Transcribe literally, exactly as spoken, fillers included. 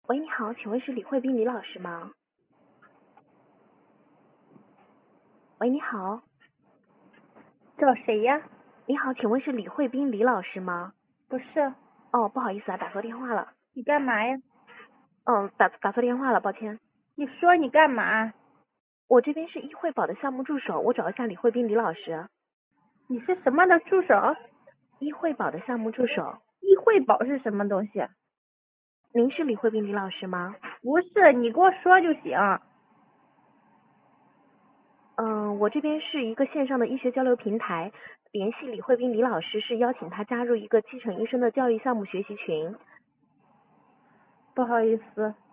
喂，你好，请问是李慧斌李老师吗？喂，你好， 找谁呀？ 你好，请问是李慧斌李老师吗？ 不是， 哦，不好意思啊，打错电话了。 你干嘛呀？ 嗯，打打错电话了，抱歉。 你说你干嘛？ 我这边是医惠宝的项目助手，我找一下李慧斌李老师。 你是什么的助手？ 医惠宝的项目助手， 医惠宝是什么东西？ 您是李慧斌李老师吗？ 不是，你给我说就行。 嗯，我这边是一个线上的医学交流平台，联系李慧斌李老师是邀请他加入一个基层医生的教育项目学习群。 不好意思，